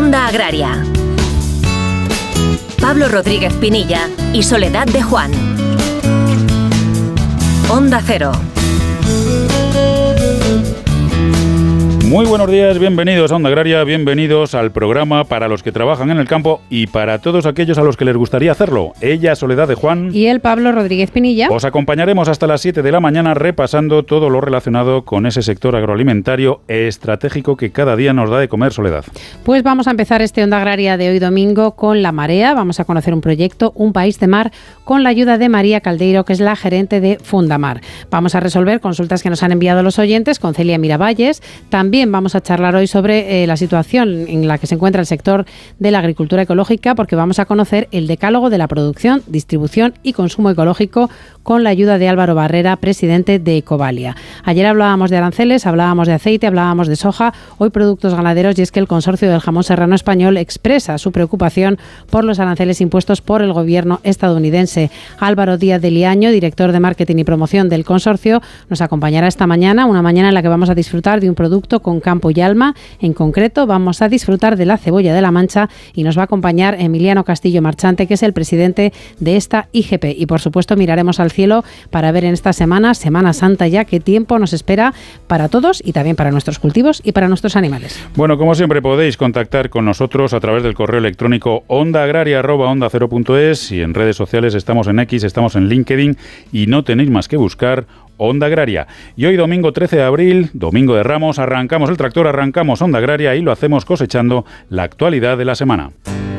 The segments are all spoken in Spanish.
Onda Agraria. Pablo Rodríguez Pinilla y Soledad de Juan. Onda Cero. Muy buenos días, bienvenidos a Onda Agraria, bienvenidos al programa para los que trabajan en el campo y para todos aquellos a los que les gustaría hacerlo. Ella, Soledad de Juan. Y el Pablo Rodríguez Pinilla. Os acompañaremos hasta las 7 de la mañana repasando todo lo relacionado con ese sector agroalimentario estratégico que cada día nos da de comer, Soledad. Pues vamos a empezar este Onda Agraria de hoy domingo con La Marea. Vamos a conocer un proyecto, Un País de Mar, con la ayuda de María Caldeiro, que es la gerente de Fundamar. Vamos a resolver consultas que nos han enviado los oyentes con Celia Miravalles. También vamos a charlar hoy sobre la situación en la que se encuentra el sector de la agricultura ecológica, porque vamos a conocer el decálogo de la producción, distribución y consumo ecológico con la ayuda de Álvaro Barrera, presidente de Ecovalia. Ayer hablábamos de aranceles, hablábamos de aceite, hablábamos de soja, hoy productos ganaderos, y es que el Consorcio del Jamón Serrano Español expresa su preocupación por los aranceles impuestos por el gobierno estadounidense. Álvaro Díaz de Liaño, director de marketing y promoción del consorcio, nos acompañará esta mañana, una mañana en la que vamos a disfrutar de un producto con campo y alma. En concreto, vamos a disfrutar de la cebolla de la Mancha y nos va a acompañar Emiliano Castillo Marchante, que es el presidente de esta IGP. Y por supuesto miraremos al cielo para ver en esta semana, Semana Santa ya, qué tiempo nos espera para todos y también para nuestros cultivos y para nuestros animales. Bueno, como siempre podéis contactar con nosotros a través del correo electrónico ondaagraria@onda0.es, y en redes sociales estamos en X, estamos en LinkedIn y no tenéis más que buscar Onda Agraria. Y hoy domingo 13 de abril, domingo de Ramos, arrancamos el tractor, arrancamos Onda Agraria y lo hacemos cosechando la actualidad de la semana.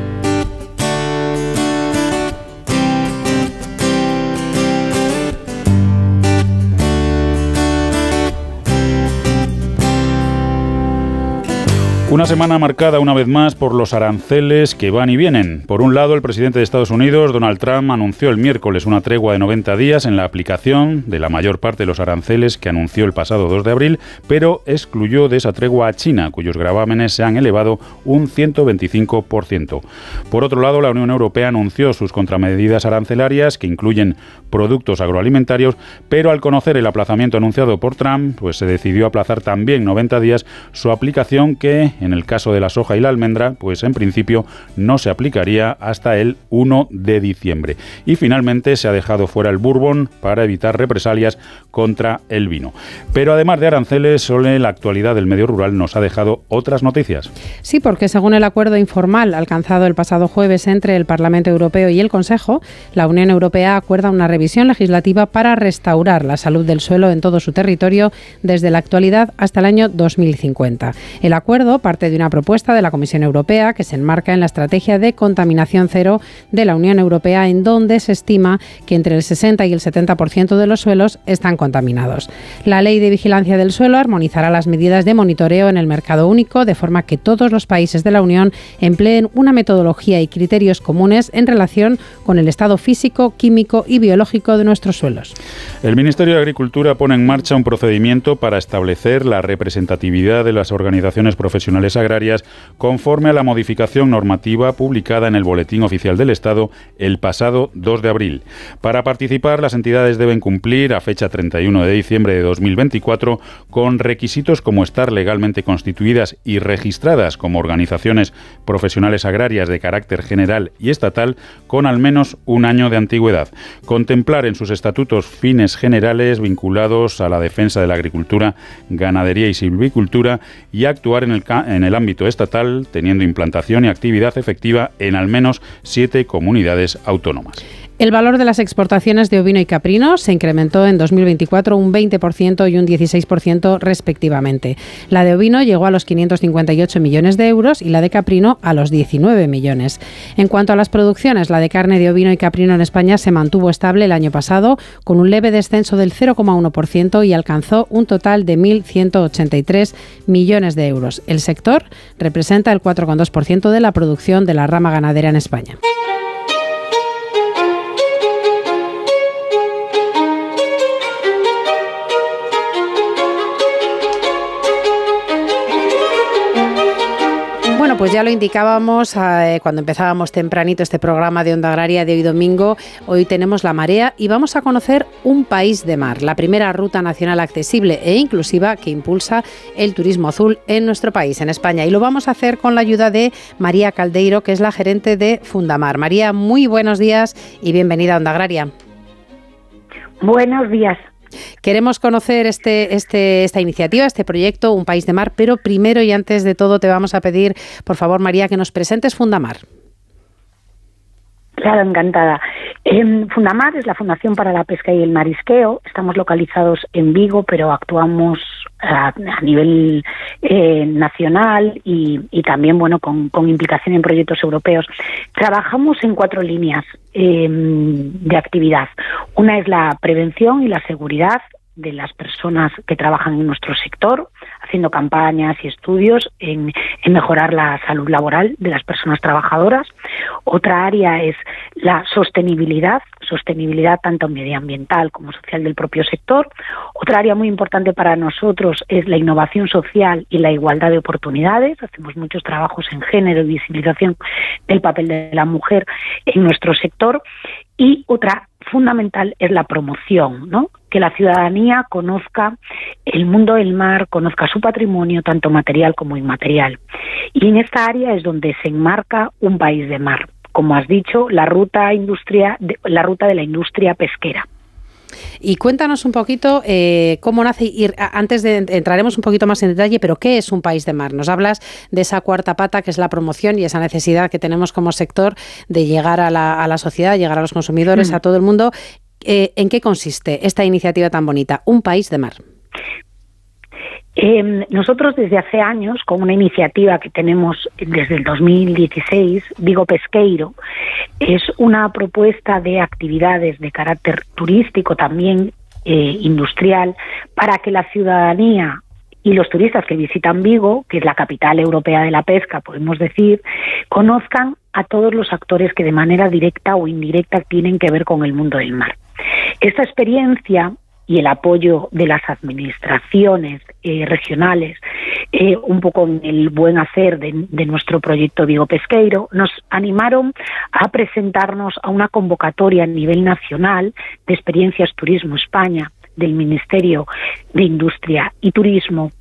Una semana marcada una vez más por los aranceles que van y vienen. Por un lado, el presidente de Estados Unidos, Donald Trump, anunció el miércoles una tregua de 90 días en la aplicación de la mayor parte de los aranceles que anunció el pasado 2 de abril, pero excluyó de esa tregua a China, cuyos gravámenes se han elevado un 125%. Por otro lado, la Unión Europea anunció sus contramedidas arancelarias, que incluyen productos agroalimentarios, pero al conocer el aplazamiento anunciado por Trump, pues se decidió aplazar también 90 días su aplicación, que en el caso de la soja y la almendra, pues en principio no se aplicaría hasta el 1 de diciembre. Y finalmente se ha dejado fuera el bourbon para evitar represalias contra el vino. Pero además de aranceles, Sole, la actualidad del medio rural nos ha dejado otras noticias. Sí, porque según el acuerdo informal alcanzado el pasado jueves entre el Parlamento Europeo y el Consejo, la Unión Europea acuerda una revisión legislativa para restaurar la salud del suelo en todo su territorio desde la actualidad hasta el año 2050. El acuerdo parte de una propuesta de la Comisión Europea que se enmarca en la estrategia de contaminación cero de la Unión Europea, en donde se estima que entre el 60 y el 70% de los suelos están contaminados. La Ley de Vigilancia del Suelo armonizará las medidas de monitoreo en el mercado único, de forma que todos los países de la Unión empleen una metodología y criterios comunes en relación con el estado físico, químico y biológico de nuestros suelos. El Ministerio de Agricultura pone en marcha un procedimiento para establecer la representatividad de las organizaciones profesionales agrarias conforme a la modificación normativa publicada en el Boletín Oficial del Estado el pasado 2 de abril. Para participar, las entidades deben cumplir a fecha 31 de diciembre de 2024 con requisitos como estar legalmente constituidas y registradas como organizaciones profesionales agrarias de carácter general y estatal con al menos un año de antigüedad, contemplar en sus estatutos fines generales vinculados a la defensa de la agricultura, ganadería y silvicultura y actuar en el ámbito estatal, teniendo implantación y actividad efectiva en al menos 7 comunidades autónomas. El valor de las exportaciones de ovino y caprino se incrementó en 2024 un 20% y un 16% respectivamente. La de ovino llegó a los 558 millones de euros y la de caprino a los 19 millones. En cuanto a las producciones, la de carne de ovino y caprino en España se mantuvo estable el año pasado, con un leve descenso del 0,1% y alcanzó un total de 1.183 millones de euros. El sector representa el 4,2% de la producción de la rama ganadera en España. pues ya lo indicábamos cuando empezábamos tempranito este programa de Onda Agraria de hoy domingo. Hoy tenemos la marea y vamos a conocer un país de mar, la primera ruta nacional accesible e inclusiva que impulsa el turismo azul en nuestro país, en España. Y lo vamos a hacer con la ayuda de María Caldeiro, que es la gerente de Fundamar. María, muy buenos días y bienvenida a Onda Agraria. Buenos días. Queremos conocer esta iniciativa, este proyecto, Un País de Mar, pero primero y antes de todo te vamos a pedir, por favor, María, que nos presentes Fundamar. Claro, encantada. Fundamar es la Fundación para la Pesca y el Marisqueo. Estamos localizados en Vigo, pero actuamos a nivel nacional y también, bueno, con implicación en proyectos europeos. Trabajamos en 4 líneas de actividad. Una es la prevención y la seguridad de las personas que trabajan en nuestro sector, haciendo campañas y estudios en mejorar la salud laboral de las personas trabajadoras. Otra área es la sostenibilidad tanto medioambiental como social del propio sector. Otra área muy importante para nosotros es la innovación social y la igualdad de oportunidades. Hacemos muchos trabajos en género y visibilización del papel de la mujer en nuestro sector. Y otra fundamental es la promoción, ¿no? Que la ciudadanía conozca el mundo del mar, conozca su patrimonio, tanto material como inmaterial. Y en esta área es donde se enmarca Un País de Mar, como has dicho, la ruta de la industria pesquera. Y cuéntanos un poquito cómo nace, y antes de entraremos un poquito más en detalle, pero ¿qué es Un País de Mar? Nos hablas de esa cuarta pata que es la promoción y esa necesidad que tenemos como sector de llegar a la sociedad, llegar a los consumidores, a todo el mundo. ¿En qué consiste esta iniciativa tan bonita, Un País de Mar? Nosotros desde hace años, con una iniciativa que tenemos desde el 2016, Vigo Pesqueiro, es una propuesta de actividades de carácter turístico, también industrial, para que la ciudadanía y los turistas que visitan Vigo, que es la capital europea de la pesca, podemos decir, conozcan a todos los actores que de manera directa o indirecta tienen que ver con el mundo del mar. Esta experiencia y el apoyo de las administraciones regionales, un poco en el buen hacer de nuestro proyecto Vigo Pesqueiro, nos animaron a presentarnos a una convocatoria a nivel nacional de Experiencias Turismo España, del Ministerio de Industria y Turismo,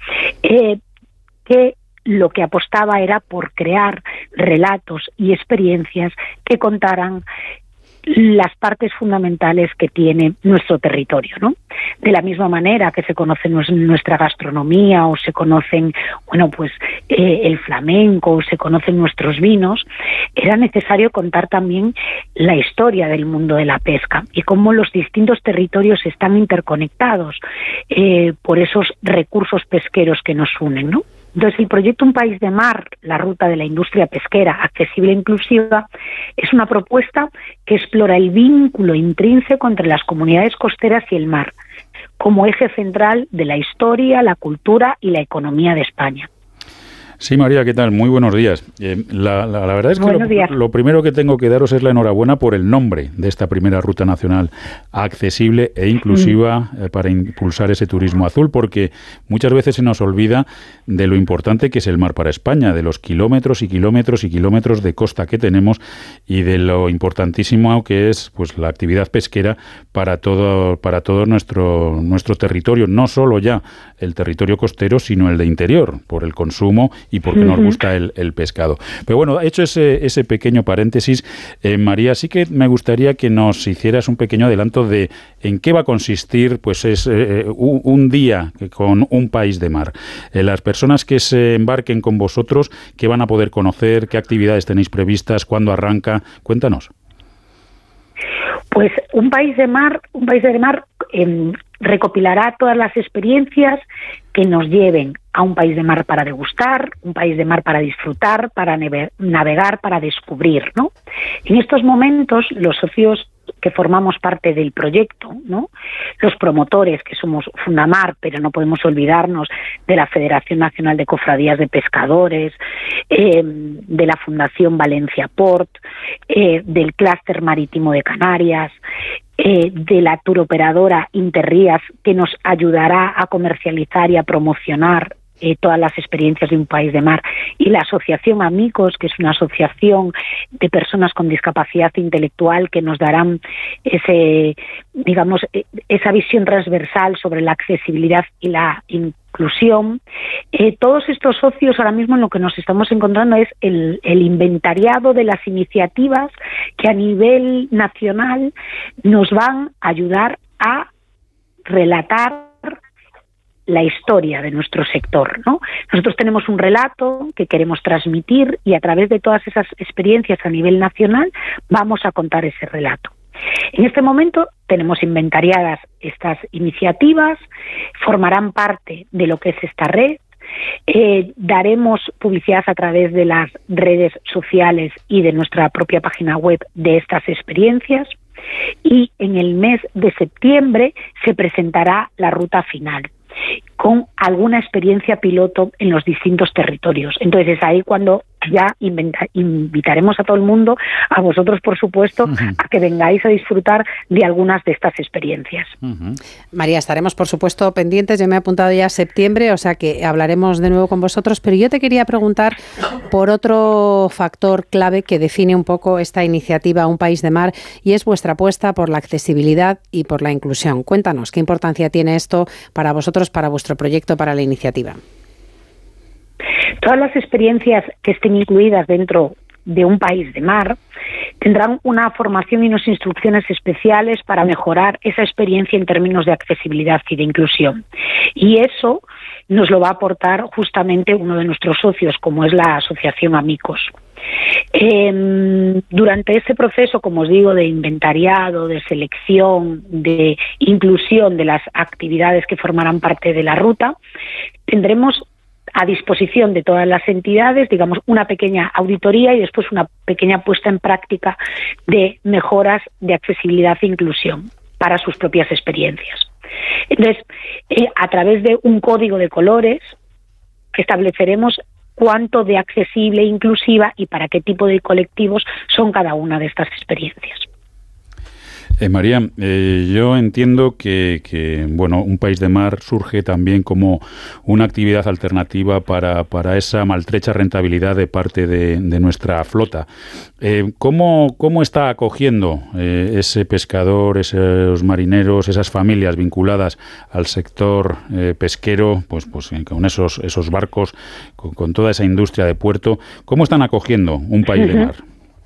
que lo que apostaba era por crear relatos y experiencias que contaran las partes fundamentales que tiene nuestro territorio, ¿no? De la misma manera que se conoce nuestra gastronomía o se conocen, bueno, pues el flamenco o se conocen nuestros vinos, era necesario contar también la historia del mundo de la pesca y cómo los distintos territorios están interconectados por esos recursos pesqueros que nos unen, ¿no? Entonces, el proyecto Un País de Mar, la ruta de la industria pesquera accesible e inclusiva, es una propuesta que explora el vínculo intrínseco entre las comunidades costeras y el mar, como eje central de la historia, la cultura y la economía de España. Sí, María, ¿qué tal? Muy buenos días. La verdad es que lo primero que tengo que daros es la enhorabuena por el nombre de esta primera ruta nacional accesible e inclusiva para impulsar ese turismo azul, porque muchas veces se nos olvida de lo importante que es el mar para España, de los kilómetros y kilómetros y kilómetros de costa que tenemos y de lo importantísimo que es pues la actividad pesquera para todo nuestro territorio, no solo ya el territorio costero, sino el de interior, por el consumo y porque nos gusta el pescado. Pero bueno, hecho ese pequeño paréntesis, María, sí que me gustaría que nos hicieras un pequeño adelanto de en qué va a consistir pues un día con Un País de Mar. Las personas que se embarquen con vosotros, ¿qué van a poder conocer? ¿Qué actividades tenéis previstas? ¿Cuándo arranca? Cuéntanos. Pues Un País de Mar recopilará todas las experiencias que nos lleven a un país de mar para degustar, un país de mar para disfrutar, para navegar, para descubrir, ¿no? En estos momentos, los socios que formamos parte del proyecto, ¿no? Los promotores, que somos Fundamar, pero no podemos olvidarnos de la Federación Nacional de Cofradías de Pescadores, de la Fundación Valencia Port, del Clúster Marítimo de Canarias, de la turoperadora Interrías, que nos ayudará a comercializar y a promocionar todas las experiencias de un país de mar. Y la asociación Amicos, que es una asociación de personas con discapacidad intelectual que nos darán esa visión transversal sobre la accesibilidad y la inclusión. Todos estos socios ahora mismo en lo que nos estamos encontrando es el inventariado de las iniciativas que a nivel nacional nos van a ayudar a relatar la historia de nuestro sector, ¿no? Nosotros tenemos un relato que queremos transmitir y a través de todas esas experiencias a nivel nacional vamos a contar ese relato. En este momento tenemos inventariadas estas iniciativas, formarán parte de lo que es esta red. Daremos publicidad a través de las redes sociales y de nuestra propia página web de estas experiencias y en el mes de septiembre se presentará la ruta final con alguna experiencia piloto en los distintos territorios. Entonces es ahí cuando ya invitaremos a todo el mundo, a vosotros por supuesto, a que vengáis a disfrutar de algunas de estas experiencias. María, estaremos por supuesto pendientes, yo me he apuntado ya a septiembre, o sea que hablaremos de nuevo con vosotros, pero yo te quería preguntar por otro factor clave que define un poco esta iniciativa Un País de Mar y es vuestra apuesta por la accesibilidad y por la inclusión. Cuéntanos, ¿qué importancia tiene esto para vosotros, para vuestro proyecto, para la iniciativa? Todas las experiencias que estén incluidas dentro de Un País de Mar tendrán una formación y unas instrucciones especiales para mejorar esa experiencia en términos de accesibilidad y de inclusión. Y eso nos lo va a aportar justamente uno de nuestros socios, como es la Asociación Amicos. Durante este proceso, como os digo, de inventariado, de selección, de inclusión de las actividades que formarán parte de la ruta, tendremos a disposición de todas las entidades, digamos, una pequeña auditoría y después una pequeña puesta en práctica de mejoras de accesibilidad e inclusión para sus propias experiencias. Entonces, a través de un código de colores estableceremos cuánto de accesible e inclusiva y para qué tipo de colectivos son cada una de estas experiencias. María, yo entiendo que Un País de Mar surge también como una actividad alternativa para esa maltrecha rentabilidad de parte de nuestra flota. ¿Cómo está acogiendo ese pescador, esos marineros, esas familias vinculadas al sector pesquero, pues con esos barcos, con toda esa industria de puerto? ¿Cómo están acogiendo Un País de Mar?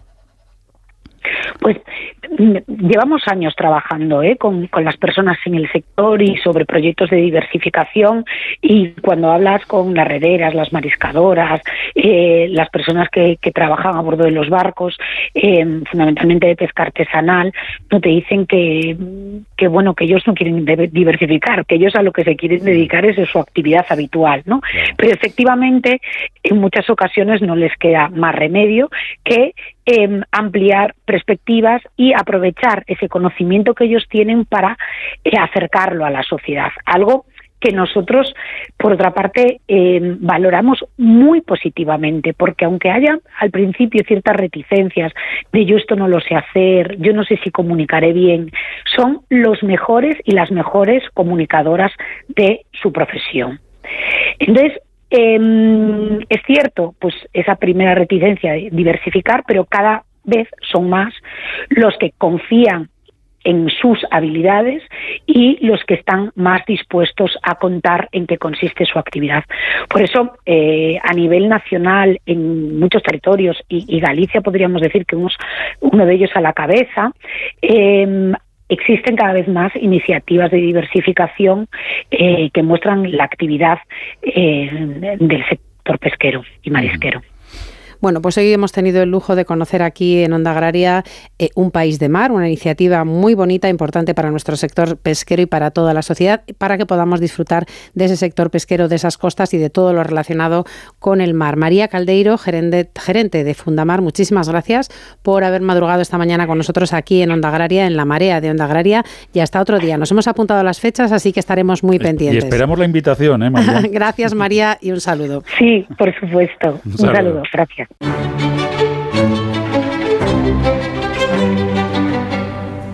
Pues llevamos años trabajando con las personas en el sector y sobre proyectos de diversificación, y cuando hablas con las rederas, las mariscadoras, las personas que trabajan a bordo de los barcos, fundamentalmente de pesca artesanal, no te dicen que ellos no quieren diversificar, que ellos a lo que se quieren dedicar es a su actividad habitual, ¿no? Claro. Pero efectivamente en muchas ocasiones no les queda más remedio que ampliar perspectivas y aprovechar ese conocimiento que ellos tienen para acercarlo a la sociedad. Algo que nosotros, por otra parte, valoramos muy positivamente, porque aunque haya al principio ciertas reticencias de yo esto no lo sé hacer, yo no sé si comunicaré bien, son los mejores y las mejores comunicadoras de su profesión. Entonces, es cierto, pues esa primera reticencia de diversificar, pero cada vez son más los que confían en sus habilidades y los que están más dispuestos a contar en qué consiste su actividad. Por eso, a nivel nacional, en muchos territorios, y Galicia podríamos decir que uno de ellos a la cabeza, existen cada vez más iniciativas de diversificación que muestran la actividad del sector pesquero y marisquero. Bueno, pues hoy hemos tenido el lujo de conocer aquí en Onda Agraria Un País de Mar, una iniciativa muy bonita, importante para nuestro sector pesquero y para toda la sociedad, para que podamos disfrutar de ese sector pesquero, de esas costas y de todo lo relacionado con el mar. María Caldeiro, gerente de Fundamar, muchísimas gracias por haber madrugado esta mañana con nosotros aquí en Onda Agraria, en la marea de Onda Agraria, y hasta otro día. Nos hemos apuntado a las fechas, así que estaremos muy pendientes. Y esperamos la invitación, María. Gracias, María, y un saludo. Sí, por supuesto. Un saludo. Gracias.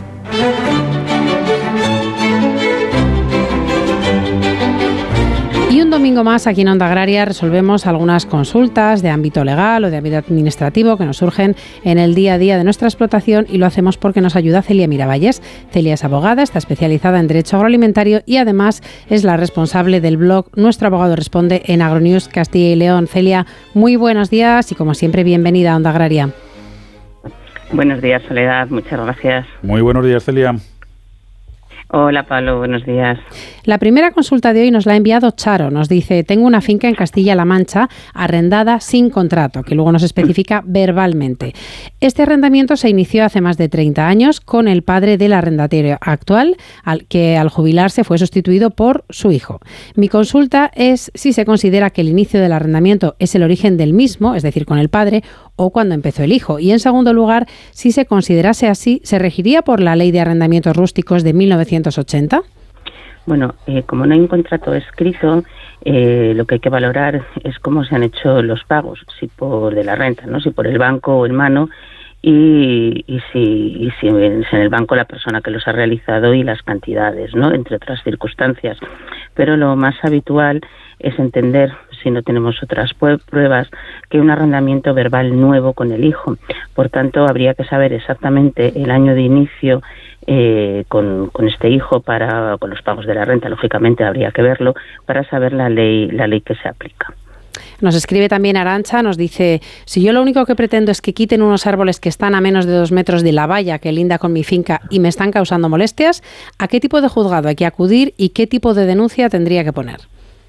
Y Y un domingo más aquí en Onda Agraria resolvemos algunas consultas de ámbito legal o de ámbito administrativo que nos surgen en el día a día de nuestra explotación, y lo hacemos porque nos ayuda Celia Miravalles. Celia es abogada, está especializada en Derecho Agroalimentario y además es la responsable del blog Nuestro Abogado Responde en Agronews Castilla y León. Celia, muy buenos días y como siempre bienvenida a Onda Agraria. Buenos días, Soledad, muchas gracias. Muy buenos días, Celia. Hola, Pablo, buenos días. La primera consulta de hoy nos la ha enviado Charo. Nos dice: tengo una finca en Castilla-La Mancha arrendada sin contrato, que luego nos especifica verbalmente. Este arrendamiento se inició hace más de 30 años con el padre del arrendatario actual, que al jubilarse fue sustituido por su hijo. Mi consulta es si se considera que el inicio del arrendamiento es el origen del mismo, es decir, con el padre, o cuando empezó el hijo. Y en segundo lugar, si se considerase así, ¿se regiría por la Ley de Arrendamientos Rústicos de 1980? Bueno, como no hay un contrato escrito, lo que hay que valorar es cómo se han hecho los pagos, si por de la renta, ¿no? Si por el banco o en mano, y si en el banco la persona que los ha realizado y las cantidades, ¿no? Entre otras circunstancias. Pero lo más habitual es entender, si no tenemos otras pruebas, que un arrendamiento verbal nuevo con el hijo. Por tanto, habría que saber exactamente el año de inicio con este hijo con los pagos de la renta. Lógicamente habría que verlo para saber la ley que se aplica. Nos escribe también Arantxa, nos dice: si yo lo único que pretendo es que quiten unos árboles que están a menos de 2 metros de la valla que linda con mi finca y me están causando molestias, ¿a qué tipo de juzgado hay que acudir y qué tipo de denuncia tendría que poner?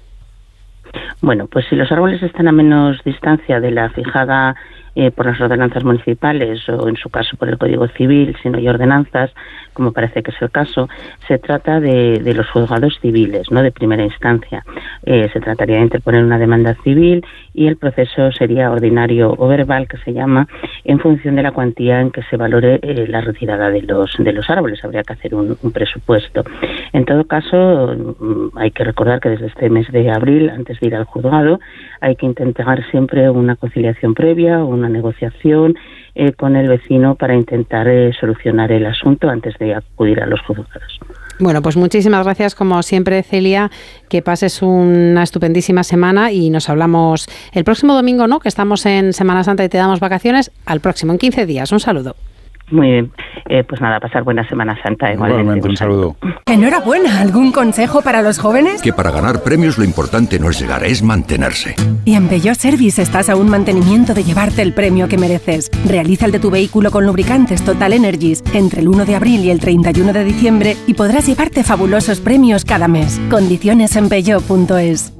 Bueno, pues si los árboles están a menos distancia de la fijada por las ordenanzas municipales o en su caso por el Código Civil, si no hay ordenanzas, como parece que es el caso, se trata de los juzgados civiles, no de primera instancia. Se trataría de interponer una demanda civil y el proceso sería ordinario o verbal, que se llama, en función de la cuantía en que se valore la retirada de los árboles. Habría que hacer un presupuesto. En todo caso, hay que recordar que desde este mes de abril, antes de ir al juzgado, hay que intentar siempre una conciliación previa, una negociación con el vecino para intentar solucionar el asunto antes de acudir a los juzgados. Bueno, pues muchísimas gracias como siempre, Celia, que pases una estupendísima semana y nos hablamos el próximo domingo, ¿no? Que estamos en Semana Santa y te damos vacaciones, al próximo, en 15 días. Un saludo. Muy bien, pues nada, pasar buena Semana Santa. Igualmente, un saludo. Enhorabuena, ¿algún consejo para los jóvenes? Que para ganar premios lo importante no es llegar, es mantenerse. Y en Peugeot Service estás a un mantenimiento de llevarte el premio que mereces. Realiza el de tu vehículo con lubricantes Total Energies entre el 1 de abril y el 31 de diciembre y podrás llevarte fabulosos premios cada mes. Condiciones en Peugeot.es.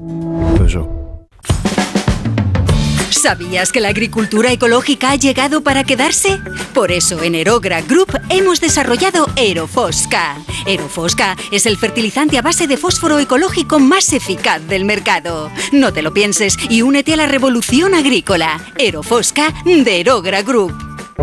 ¿Sabías que la agricultura ecológica ha llegado para quedarse? Por eso en Aerogra Group hemos desarrollado Aerofosca. Aerofosca es el fertilizante a base de fósforo ecológico más eficaz del mercado. No te lo pienses y únete a la revolución agrícola. Aerofosca de Aerogra Group.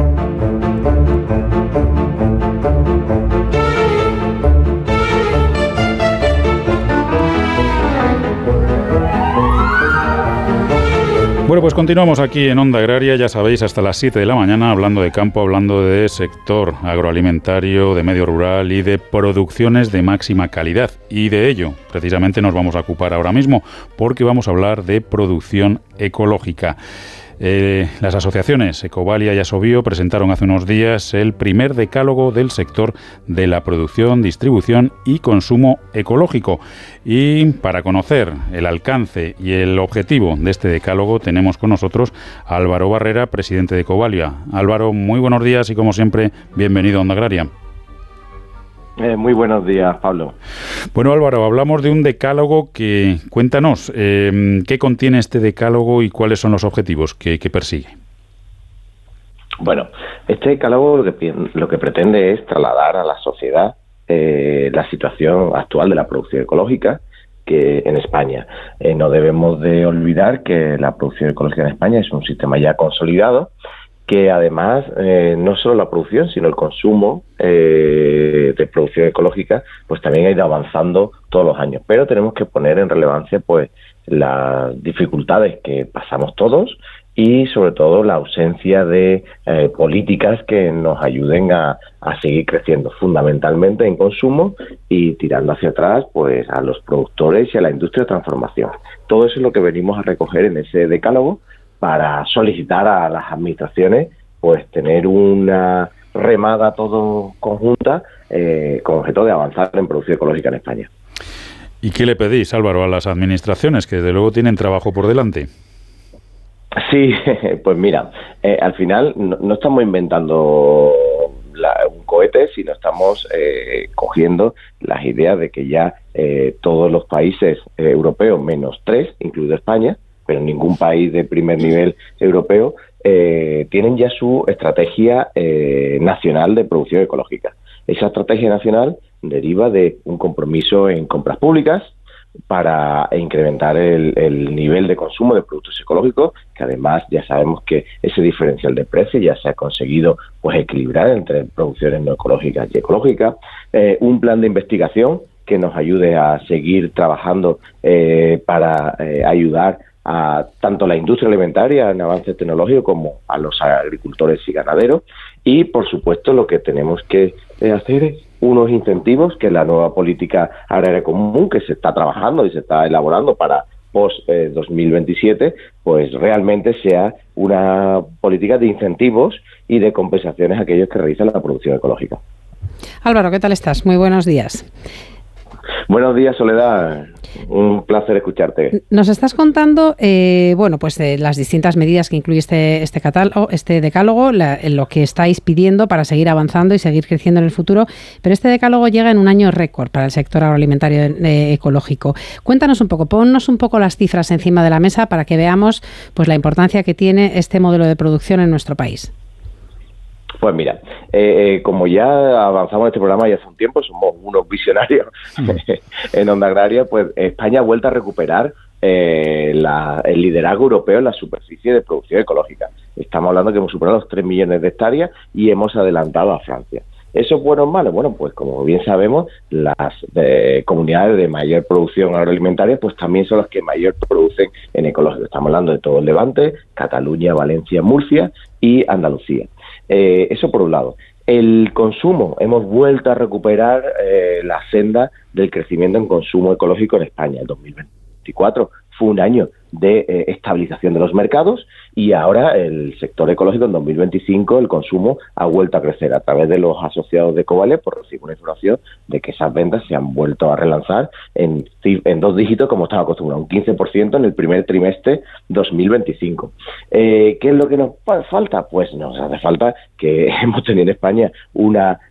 Bueno, pues continuamos aquí en Onda Agraria, ya sabéis, hasta las 7 de la mañana, hablando de campo, hablando de sector agroalimentario, de medio rural y de producciones de máxima calidad. Y de ello, precisamente, nos vamos a ocupar ahora mismo, porque vamos a hablar de producción ecológica. Las asociaciones Ecovalia y Asovio presentaron hace unos días el primer decálogo del sector de la producción, distribución y consumo ecológico. Y para conocer el alcance y el objetivo de este decálogo tenemos con nosotros a Álvaro Barrera, presidente de Ecovalia. Álvaro, muy buenos días y como siempre, bienvenido a Onda Agraria. Muy buenos días, Pablo. Bueno, Álvaro, hablamos de un decálogo que, cuéntanos, ¿qué contiene este decálogo y cuáles son los objetivos que persigue? Bueno, este decálogo lo que pretende es trasladar a la sociedad la situación actual de la producción ecológica que en España. No debemos de olvidar que la producción ecológica en España es un sistema ya consolidado, que además no solo la producción, sino el consumo de producción ecológica, pues también ha ido avanzando todos los años. Pero tenemos que poner en relevancia pues las dificultades que pasamos todos y sobre todo la ausencia de políticas que nos ayuden a seguir creciendo fundamentalmente en consumo y tirando hacia atrás pues a los productores y a la industria de transformación. Todo eso es lo que venimos a recoger en ese decálogo para solicitar a las administraciones pues tener una remada todo conjunta con objeto de avanzar en producción ecológica en España. ¿Y qué le pedís, Álvaro, a las administraciones, que desde luego tienen trabajo por delante? Sí, pues mira, al final no estamos inventando un cohete, sino estamos cogiendo las ideas de que ya todos los países europeos, menos 3, incluido España, pero ningún país de primer nivel europeo, tienen ya su estrategia nacional de producción ecológica. Esa estrategia nacional deriva de un compromiso en compras públicas para incrementar el nivel de consumo de productos ecológicos, que además ya sabemos que ese diferencial de precio ya se ha conseguido pues equilibrar entre producciones no ecológicas y ecológicas, un plan de investigación que nos ayude a seguir trabajando para ayudar a tanto la industria alimentaria en avances tecnológicos como a los agricultores y ganaderos, y por supuesto lo que tenemos que hacer es unos incentivos que la nueva política agraria común que se está trabajando y se está elaborando para post 2027 pues realmente sea una política de incentivos y de compensaciones a aquellos que realizan la producción ecológica. Álvaro, ¿qué tal estás? Muy buenos días. Buenos días, Soledad. Un placer escucharte. Nos estás contando, las distintas medidas que incluye este decálogo, lo que estáis pidiendo para seguir avanzando y seguir creciendo en el futuro, pero este decálogo llega en un año récord para el sector agroalimentario ecológico. Cuéntanos un poco, ponnos un poco las cifras encima de la mesa para que veamos pues la importancia que tiene este modelo de producción en nuestro país. Pues mira, como ya avanzamos en este programa ya hace un tiempo, somos unos visionarios en Onda Agraria, pues España ha vuelto a recuperar el liderazgo europeo en la superficie de producción ecológica. Estamos hablando que hemos superado los 3 millones de hectáreas y hemos adelantado a Francia. ¿Eso es bueno o malo? Bueno, pues como bien sabemos, las comunidades de mayor producción agroalimentaria pues también son las que mayor producen en ecológico. Estamos hablando de todo el Levante, Cataluña, Valencia, Murcia y Andalucía. Eso por un lado. El consumo, hemos vuelto a recuperar la senda del crecimiento en consumo ecológico en España. El 2024 fue un año de estabilización de los mercados y ahora el sector ecológico en 2025 el consumo ha vuelto a crecer a través de los asociados de Covalet, por recibir una información de que esas ventas se han vuelto a relanzar en 2 dígitos como estaba acostumbrado, un 15% en el primer trimestre 2025. ¿Qué es lo que nos falta? Pues nos hace falta que hemos tenido en España una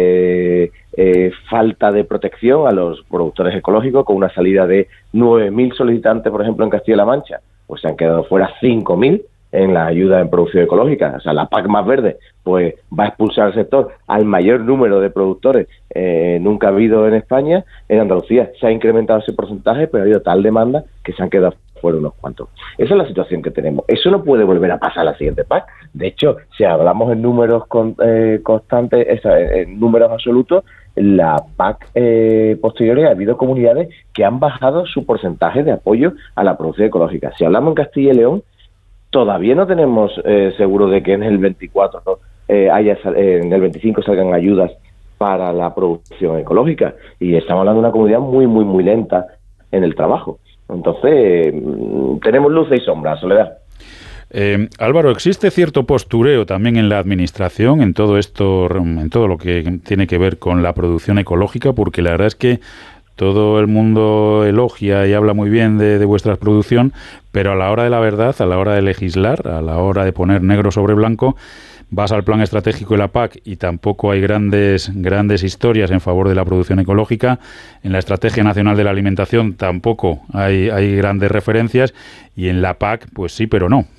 falta de protección a los productores ecológicos con una salida de 9.000 solicitantes, por ejemplo, en Castilla-La Mancha, pues se han quedado fuera 5.000 en la ayuda en producción ecológica. O sea, la PAC más verde pues va a expulsar al sector al mayor número de productores nunca ha habido en España. En Andalucía se ha incrementado ese porcentaje, pero ha habido tal demanda que se han quedado fuera unos cuantos. Esa es la situación que tenemos. Eso no puede volver a pasar a la siguiente PAC. De hecho, si hablamos en números constantes, en números absolutos, la PAC posteriores ha habido comunidades que han bajado su porcentaje de apoyo a la producción ecológica. Si hablamos en Castilla y León, todavía no tenemos seguro de que en el 24 en el 25 salgan ayudas para la producción ecológica, y estamos hablando de una comunidad muy, muy, muy lenta en el trabajo. Entonces, tenemos luces y sombras, Soledad. Álvaro, ¿existe cierto postureo también en la administración en todo esto, en todo lo que tiene que ver con la producción ecológica? Porque la verdad es que todo el mundo elogia y habla muy bien de vuestra producción, pero a la hora de la verdad, a la hora de legislar, a la hora de poner negro sobre blanco, vas al plan estratégico de la PAC y tampoco hay grandes historias en favor de la producción ecológica. En la Estrategia Nacional de la Alimentación tampoco hay grandes referencias, y en la PAC, pues sí, pero no.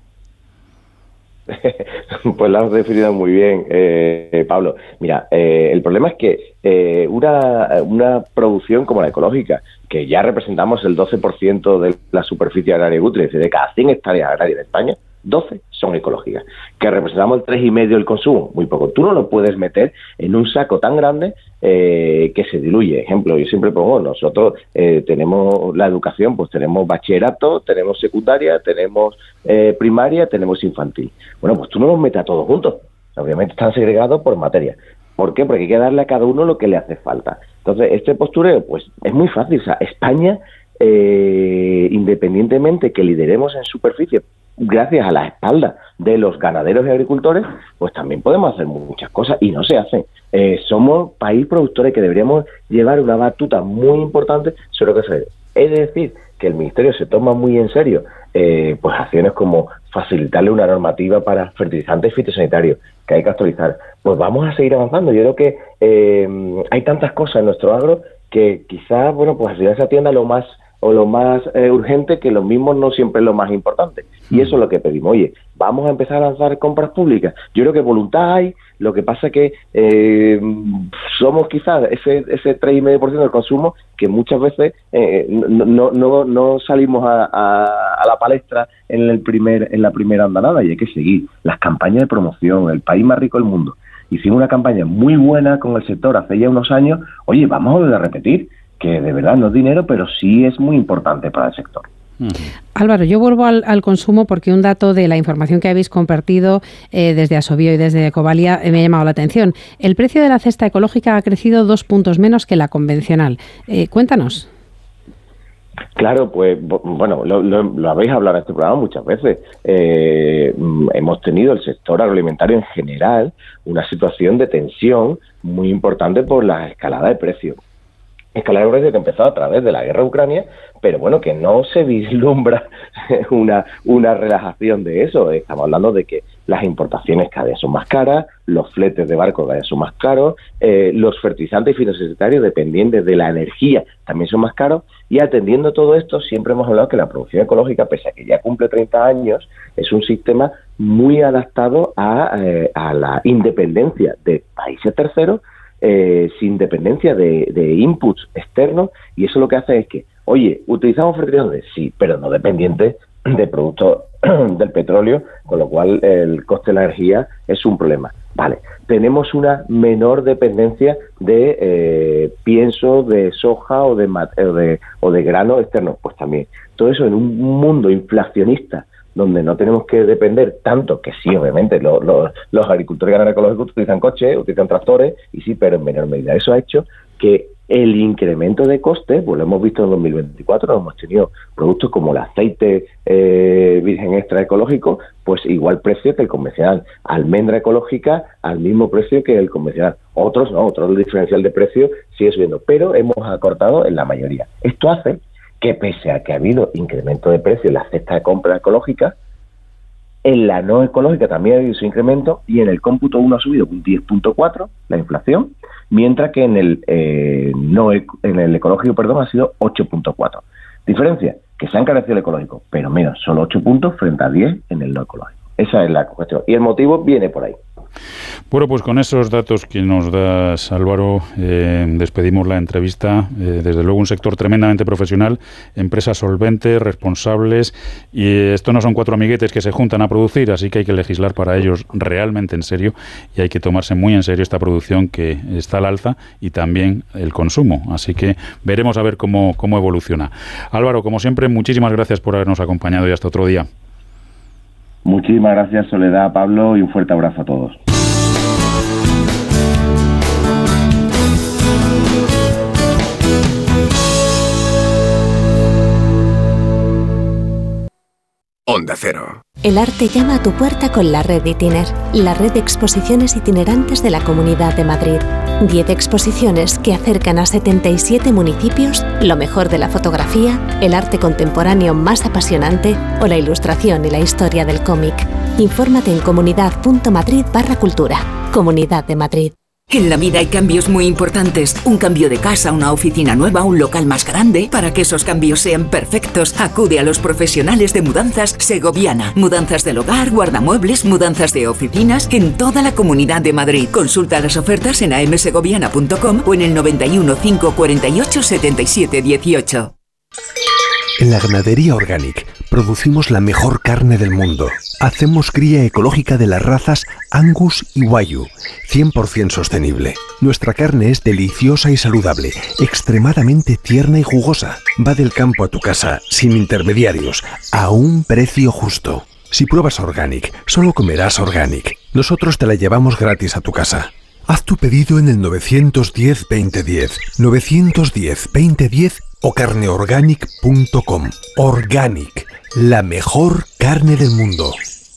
Pues la has definido muy bien, Pablo. Mira, el problema es que una producción como la ecológica, que ya representamos el 12% de la superficie agraria útil, es decir, de cada 100 hectáreas agrarias en España, 12 son ecológicas. Que representamos el 3,5% del consumo, muy poco. Tú no lo puedes meter en un saco tan grande que se diluye. Ejemplo, yo siempre pongo, nosotros tenemos la educación, pues tenemos bachillerato, tenemos secundaria, tenemos primaria, tenemos infantil. Bueno, pues tú no los metes a todos juntos. Obviamente están segregados por materia. ¿Por qué? Porque hay que darle a cada uno lo que le hace falta. Entonces, este postureo, pues es muy fácil. O sea, España, independientemente que lideremos en superficie, gracias a la espalda de los ganaderos y agricultores, pues también podemos hacer muchas cosas y no se hacen. Somos país productores que deberíamos llevar una batuta muy importante sobre lo que se debe. Es decir, que el Ministerio se toma muy en serio pues acciones como facilitarle una normativa para fertilizantes fitosanitarios que hay que actualizar. Pues vamos a seguir avanzando. Yo creo que hay tantas cosas en nuestro agro que quizás, bueno, pues al final se atienda lo más urgente, que lo mismo no siempre es lo más importante. Y eso es lo que pedimos. Oye, vamos a empezar a lanzar compras públicas. Yo creo que voluntad hay, lo que pasa es que somos quizás ese 3,5% del consumo que muchas veces no salimos a la palestra en la primera andanada, y hay que seguir las campañas de promoción. El país más rico del mundo. Hicimos una campaña muy buena con el sector hace ya unos años. Oye, vamos a volver a repetir, que de verdad no es dinero, pero sí es muy importante para el sector. Álvaro, yo vuelvo al consumo porque un dato de la información que habéis compartido desde Asovio y desde Ecovalia me ha llamado la atención. El precio de la cesta ecológica ha crecido 2 puntos menos que la convencional. Cuéntanos. Claro, pues bueno, lo habéis hablado en este programa muchas veces. Hemos tenido el sector agroalimentario en general una situación de tensión muy importante por la escalada de precios. Escalada de precios que empezó a través de la guerra de Ucrania, pero bueno, que no se vislumbra una relajación de eso. Estamos hablando de que las importaciones cada vez son más caras, los fletes de barco cada vez son más caros, los fertilizantes y fitosanitarios dependientes de la energía también son más caros, y atendiendo todo esto siempre hemos hablado que la producción ecológica, pese a que ya cumple 30 años, es un sistema muy adaptado a la independencia de países terceros, sin dependencia de inputs externos, y eso lo que hace es que, oye, ¿utilizamos fertilizantes? Sí, pero no dependientes de productos del petróleo, con lo cual el coste de la energía es un problema. Vale, tenemos una menor dependencia de pienso, de soja o de grano externo, pues también. Todo eso en un mundo inflacionista, donde no tenemos que depender tanto, que sí, obviamente, los agricultores y ganaderos ecológicos utilizan coches, utilizan tractores, y sí, pero en menor medida. Eso ha hecho que el incremento de costes, pues lo hemos visto en 2024, hemos tenido productos como el aceite virgen extra ecológico, pues igual precio que el convencional. Almendra ecológica al mismo precio que el convencional. Otros no, el diferencial de precio sigue subiendo, pero hemos acortado en la mayoría. Esto hace que pese a que ha habido incremento de precio en la cesta de compra ecológica, en la no ecológica también ha habido su incremento, y en el cómputo 1 ha subido un 10.4 la inflación, mientras que en el ecológico, ha sido 8.4. Diferencia, que se ha encarecido el ecológico, pero menos, solo 8 puntos frente a 10 en el no ecológico. Esa es la cuestión, y el motivo viene por ahí. Bueno, pues con esos datos que nos das, Álvaro, despedimos la entrevista. Desde luego un sector tremendamente profesional, empresas solventes, responsables, y esto no son 4 amiguetes que se juntan a producir, así que hay que legislar para ellos realmente en serio, y hay que tomarse muy en serio esta producción que está al alza, y también el consumo. Así que veremos a ver cómo evoluciona. Álvaro, como siempre, muchísimas gracias por habernos acompañado, y hasta otro día. Muchísimas gracias, Soledad, Pablo, y un fuerte abrazo a todos. Onda Cero. El arte llama a tu puerta con la Red Itiner, la red de exposiciones itinerantes de la Comunidad de Madrid. 10 exposiciones que acercan a 77 municipios lo mejor de la fotografía, el arte contemporáneo más apasionante o la ilustración y la historia del cómic. Infórmate en comunidad.madrid/cultura. Comunidad de Madrid. En la vida hay cambios muy importantes. Un cambio de casa, una oficina nueva, un local más grande. Para que esos cambios sean perfectos, acude a los profesionales de Mudanzas Segoviana. Mudanzas del hogar, guardamuebles, mudanzas de oficinas en toda la Comunidad de Madrid. Consulta las ofertas en amsegoviana.com o en el 91 548 77 18. En la ganadería Organic producimos la mejor carne del mundo. Hacemos cría ecológica de las razas Angus y Wagyu, 100% sostenible. Nuestra carne es deliciosa y saludable, extremadamente tierna y jugosa. Va del campo a tu casa, sin intermediarios, a un precio justo. Si pruebas Organic, solo comerás Organic. Nosotros te la llevamos gratis a tu casa. Haz tu pedido en el 910-2010, 910-2010 o carneorganic.com. Organic, la mejor carne del mundo.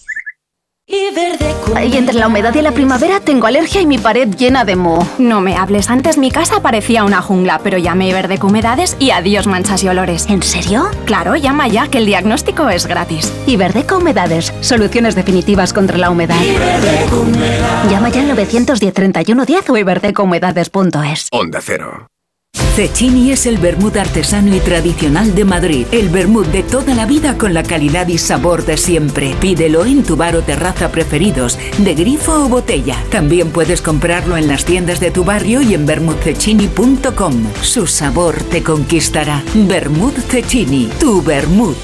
Y entre la humedad y la primavera tengo alergia y mi pared llena de moho. No me hables, antes mi casa parecía una jungla, pero llamé Iberdeco Humedades y adiós manchas y olores. ¿En serio? Claro, llama ya, que el diagnóstico es gratis. Iberdeco Humedades, soluciones definitivas contra la humedad. Llama ya al 910-3110 o iberdecohumedades.es. Onda Cero. Cecchini es el vermut artesano y tradicional de Madrid. El vermut de toda la vida con la calidad y sabor de siempre. Pídelo en tu bar o terraza preferidos, de grifo o botella. También puedes comprarlo en las tiendas de tu barrio y en vermutcecchini.com. Su sabor te conquistará. Vermut Cecchini, tu vermut.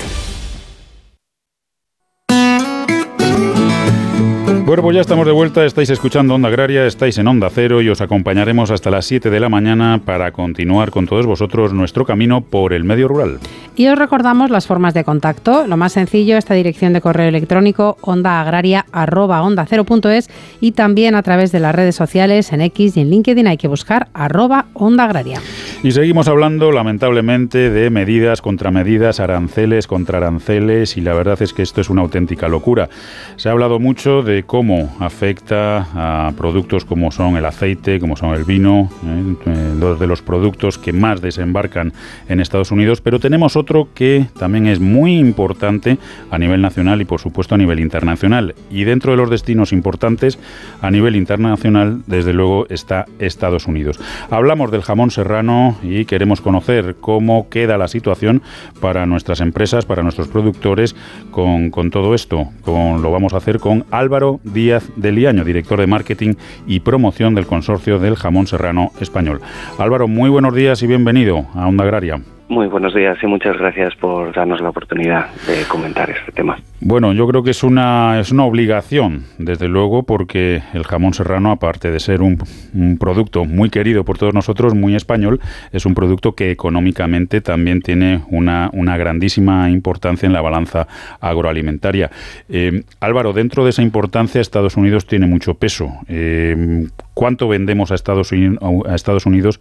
Bueno, pues ya estamos de vuelta, estáis escuchando Onda Agraria, estáis en Onda Cero y os acompañaremos hasta las 7 de la mañana para continuar con todos vosotros nuestro camino por el medio rural. Y os recordamos las formas de contacto. Lo más sencillo, esta dirección de correo electrónico ondaagraria@ondacero.es y también a través de las redes sociales, en X y en LinkedIn hay que buscar @Onda Agraria. Y seguimos hablando, lamentablemente, de medidas, contramedidas, aranceles, contra aranceles, y la verdad es que esto es una auténtica locura. Se ha hablado mucho de cómo afecta a productos como son el aceite, como son el vino, dos de los productos que más desembarcan en Estados Unidos, pero tenemos otro que también es muy importante a nivel nacional y, por supuesto, a nivel internacional. Y dentro de los destinos importantes a nivel internacional, desde luego, está Estados Unidos. Hablamos del jamón serrano y queremos conocer cómo queda la situación para nuestras empresas, para nuestros productores con todo esto. Lo vamos a hacer con Álvaro Díaz de Liaño, director de Marketing y Promoción del Consorcio del Jamón Serrano Español. Álvaro, muy buenos días y bienvenido a Onda Agraria. Muy buenos días y muchas gracias por darnos la oportunidad de comentar este tema. Bueno, yo creo que es una obligación, desde luego, porque el jamón serrano, aparte de ser un producto muy querido por todos nosotros, muy español, es un producto que económicamente también tiene una grandísima importancia en la balanza agroalimentaria. Álvaro, dentro de esa importancia, Estados Unidos tiene mucho peso. ¿Cuánto vendemos a Estados Unidos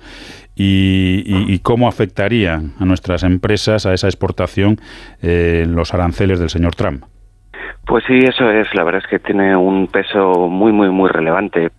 y cómo afectaría a nuestras empresas, a esa exportación, los aranceles del señor Trump? Pues sí, eso es. La verdad es que tiene un peso muy, muy, muy relevante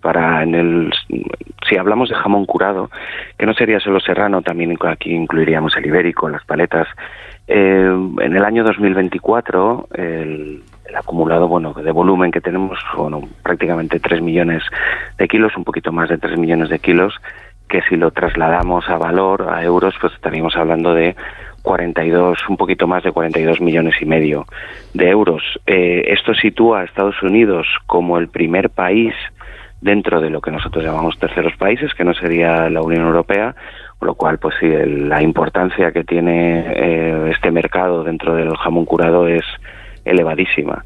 si hablamos de jamón curado, que no sería solo serrano, también aquí incluiríamos el ibérico, las paletas. En el año 2024, el acumulado, de volumen que tenemos, prácticamente 3 millones de kilos, un poquito más de 3 millones de kilos, que si lo trasladamos a valor, a euros, pues estaríamos hablando de un poquito más de 42 millones y medio de euros. Esto sitúa a Estados Unidos como el primer país dentro de lo que nosotros llamamos terceros países, que no sería la Unión Europea, con lo cual, pues sí, la importancia que tiene este mercado dentro del jamón curado es elevadísima.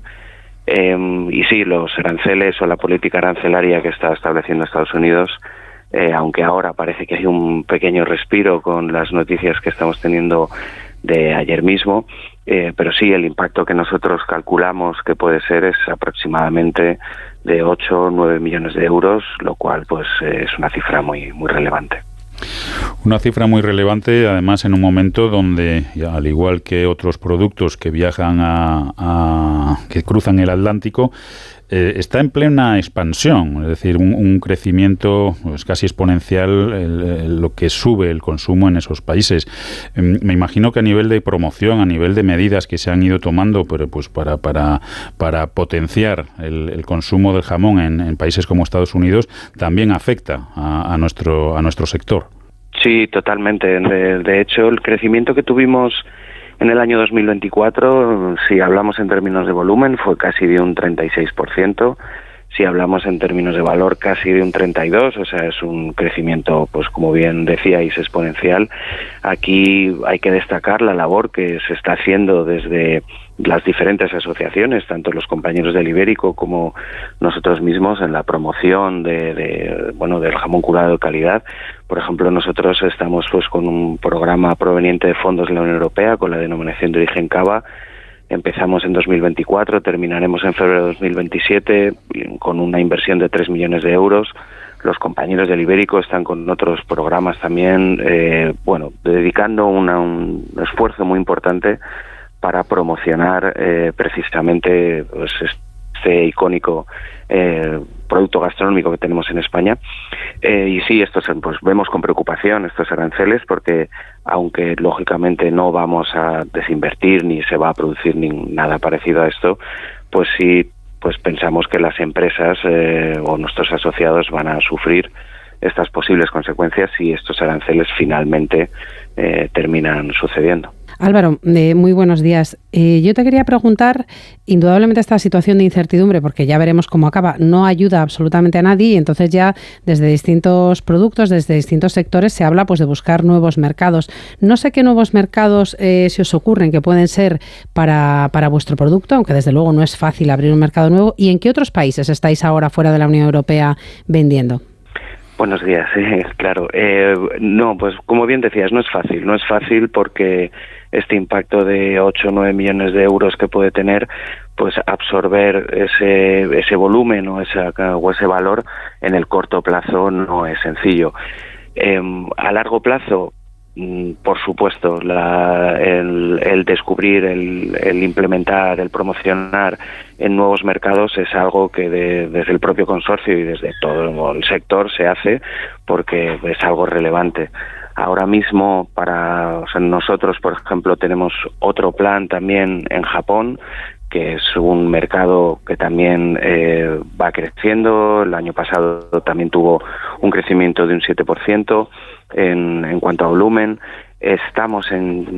Y sí, los aranceles o la política arancelaria que está estableciendo Estados Unidos, aunque ahora parece que hay un pequeño respiro con las noticias que estamos teniendo de ayer mismo, pero sí, el impacto que nosotros calculamos que puede ser es aproximadamente de 8 o 9 millones de euros, lo cual pues es una cifra muy, muy relevante. Una cifra muy relevante, además en un momento donde, al igual que otros productos que viajan que cruzan el Atlántico, está en plena expansión, es decir, un crecimiento pues, casi exponencial lo que sube el consumo en esos países. Me imagino que a nivel de promoción, a nivel de medidas que se han ido tomando pero pues para potenciar el consumo del jamón en países como Estados Unidos, también afecta a nuestro sector. Sí, totalmente. De hecho, el crecimiento que tuvimos en el año 2024, si hablamos en términos de volumen, fue casi de un 36%. Si hablamos en términos de valor, casi de un 32%, o sea, es un crecimiento, pues como bien decíais, exponencial. Aquí hay que destacar la labor que se está haciendo desde las diferentes asociaciones, tanto los compañeros del Ibérico como nosotros mismos, en la promoción del jamón curado de calidad. Por ejemplo, nosotros estamos pues con un programa proveniente de fondos de la Unión Europea con la denominación de origen Cava. Empezamos en 2024, terminaremos en febrero de 2027 con una inversión de 3 millones de euros. Los compañeros del Ibérico están con otros programas también, dedicando un esfuerzo muy importante para promocionar precisamente pues, este icónico producto gastronómico que tenemos en España. Y sí, pues vemos con preocupación estos aranceles porque, aunque lógicamente no vamos a desinvertir ni se va a producir nada parecido a esto, pues sí, pues pensamos que las empresas o nuestros asociados van a sufrir estas posibles consecuencias si estos aranceles finalmente terminan sucediendo. Álvaro, muy buenos días. Yo te quería preguntar, indudablemente esta situación de incertidumbre, porque ya veremos cómo acaba, no ayuda absolutamente a nadie y entonces ya desde distintos productos, desde distintos sectores se habla pues de buscar nuevos mercados. No sé qué nuevos mercados se os ocurren que pueden ser para vuestro producto, aunque desde luego no es fácil abrir un mercado nuevo. ¿Y en qué otros países estáis ahora fuera de la Unión Europea vendiendo? Buenos días, claro. No, pues como bien decías, no es fácil porque este impacto de 8 o 9 millones de euros que puede tener, pues absorber ese volumen o ese valor en el corto plazo no es sencillo. A largo plazo, por supuesto, el descubrir, el implementar, el promocionar en nuevos mercados es algo que desde el propio consorcio y desde todo el sector se hace porque es algo relevante. Ahora mismo, nosotros, por ejemplo, tenemos otro plan también en Japón, que es un mercado que también va creciendo. El año pasado también tuvo un crecimiento de un 7% en cuanto a volumen. Estamos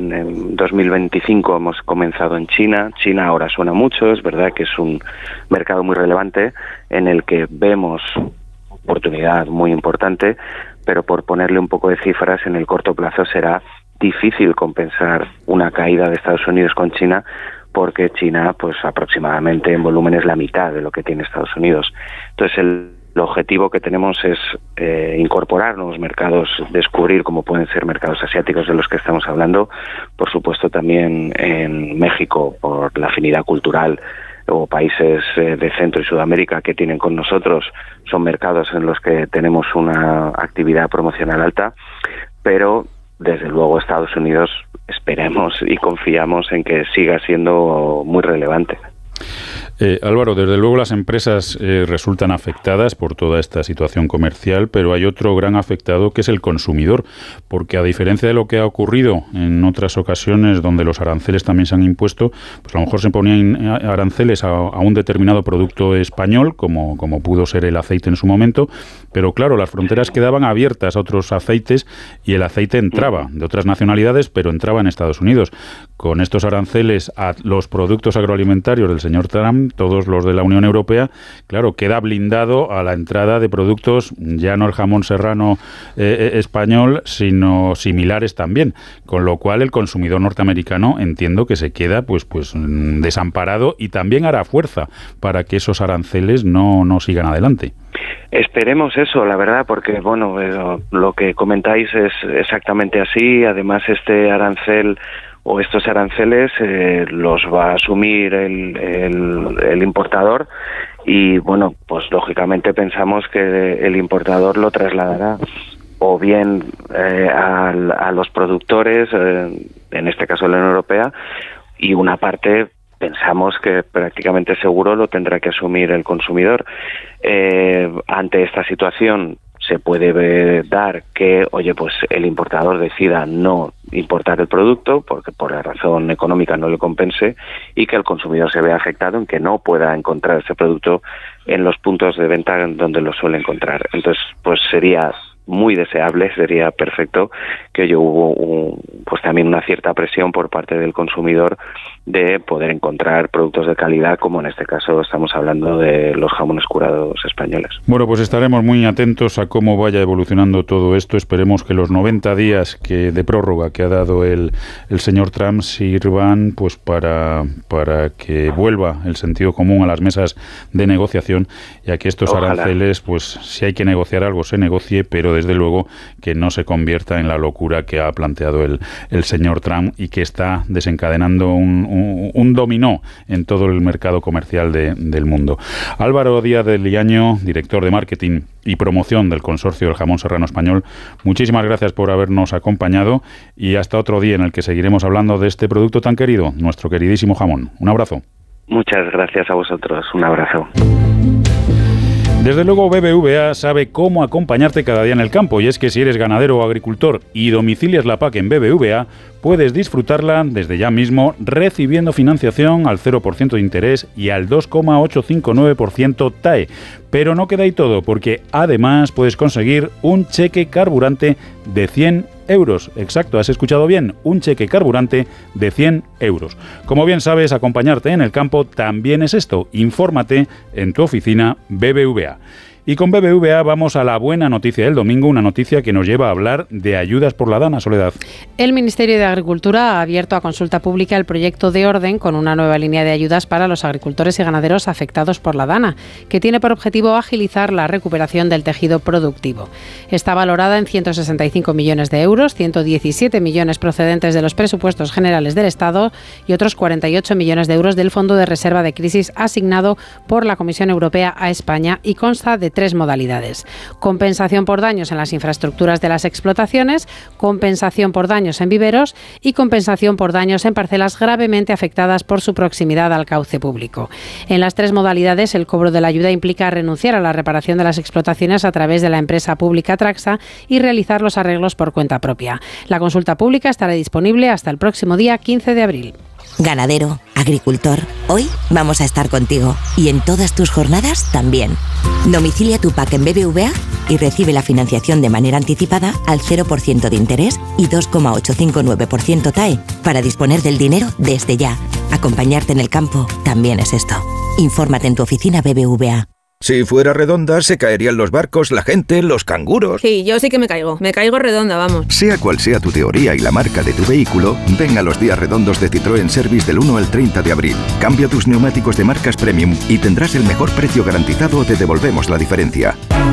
en 2025, hemos comenzado en China. China ahora suena mucho, es verdad que es un mercado muy relevante en el que vemos oportunidad muy importante, pero por ponerle un poco de cifras, en el corto plazo será difícil compensar una caída de Estados Unidos con China, porque China, pues aproximadamente en volumen es la mitad de lo que tiene Estados Unidos. Entonces el objetivo que tenemos es incorporar nuevos mercados, descubrir cómo pueden ser mercados asiáticos de los que estamos hablando, por supuesto también en México por la afinidad cultural, o países de Centro y Sudamérica que tienen con nosotros, son mercados en los que tenemos una actividad promocional alta, pero desde luego Estados Unidos esperemos y confiamos en que siga siendo muy relevante. Álvaro, desde luego las empresas resultan afectadas por toda esta situación comercial, pero hay otro gran afectado que es el consumidor, porque a diferencia de lo que ha ocurrido en otras ocasiones donde los aranceles también se han impuesto, pues a lo mejor se ponían aranceles a un determinado producto español, como pudo ser el aceite en su momento, pero claro, las fronteras quedaban abiertas a otros aceites y el aceite entraba de otras nacionalidades, pero entraba en Estados Unidos. Con estos aranceles a los productos agroalimentarios del señor Trump, todos los de la Unión Europea, claro, queda blindado a la entrada de productos, ya no el jamón serrano español, sino similares también, con lo cual el consumidor norteamericano entiendo que se queda pues desamparado y también hará fuerza para que esos aranceles no sigan adelante. Esperemos eso, la verdad, porque lo que comentáis es exactamente así. Además, este arancel o estos aranceles los va a asumir el importador y pues lógicamente pensamos que el importador lo trasladará o bien a los productores, en este caso la Unión Europea, y una parte pensamos que prácticamente seguro lo tendrá que asumir el consumidor. Ante esta situación se puede dar que, pues el importador decida no importar el producto porque por la razón económica no le compense y que el consumidor se vea afectado en que no pueda encontrar ese producto en los puntos de venta donde lo suele encontrar. Entonces, pues sería muy deseable, sería perfecto, que hubo pues también una cierta presión por parte del consumidor de poder encontrar productos de calidad, como en este caso estamos hablando de los jamones curados españoles. Bueno, pues estaremos muy atentos a cómo vaya evolucionando todo esto. Esperemos que los 90 días de prórroga que ha dado el señor Trump sirvan pues para que vuelva el sentido común a las mesas de negociación, y a que estos aranceles, pues si hay que negociar algo, se negocie, pero desde luego que no se convierta en la locura que ha planteado el señor Trump y que está desencadenando un dominó en todo el mercado comercial del mundo. Álvaro Díaz de Liaño, director de marketing y promoción del Consorcio del Jamón Serrano Español, muchísimas gracias por habernos acompañado, y hasta otro día en el que seguiremos hablando de este producto tan querido, nuestro queridísimo jamón. Un abrazo. Muchas gracias a vosotros. Un abrazo. Desde luego BBVA sabe cómo acompañarte cada día en el campo, y es que si eres ganadero o agricultor y domicilias la PAC en BBVA, puedes disfrutarla desde ya mismo recibiendo financiación al 0% de interés y al 2,859% TAE. Pero no queda ahí todo, porque además puedes conseguir un cheque carburante de 100 euros. Exacto, has escuchado bien, un cheque carburante de 100 euros. Como bien sabes, acompañarte en el campo también es esto. Infórmate en tu oficina BBVA. Y con BBVA vamos a la buena noticia del domingo, una noticia que nos lleva a hablar de ayudas por la DANA, Soledad. El Ministerio de Agricultura ha abierto a consulta pública el proyecto de orden con una nueva línea de ayudas para los agricultores y ganaderos afectados por la DANA, que tiene por objetivo agilizar la recuperación del tejido productivo. Está valorada en 165 millones de euros, 117 millones procedentes de los presupuestos generales del Estado y otros 48 millones de euros del Fondo de Reserva de Crisis asignado por la Comisión Europea a España, y consta de 3 modalidades: compensación por daños en las infraestructuras de las explotaciones, compensación por daños en viveros y compensación por daños en parcelas gravemente afectadas por su proximidad al cauce público. En las 3 modalidades, el cobro de la ayuda implica renunciar a la reparación de las explotaciones a través de la empresa pública Traxa y realizar los arreglos por cuenta propia. La consulta pública estará disponible hasta el próximo día 15 de abril. Ganadero, agricultor, hoy vamos a estar contigo, y en todas tus jornadas también. Domicilia tu PAC en BBVA y recibe la financiación de manera anticipada al 0% de interés y 2,859% TAE para disponer del dinero desde ya. Acompañarte en el campo también es esto. Infórmate en tu oficina BBVA. Si fuera redonda, se caerían los barcos, la gente, los canguros. Sí, yo sí que me caigo redonda, vamos. Sea cual sea tu teoría y la marca de tu vehículo, ven a los días redondos de Citroën Service del 1 al 30 de abril. Cambia tus neumáticos de marcas premium y tendrás el mejor precio garantizado o te devolvemos la diferencia.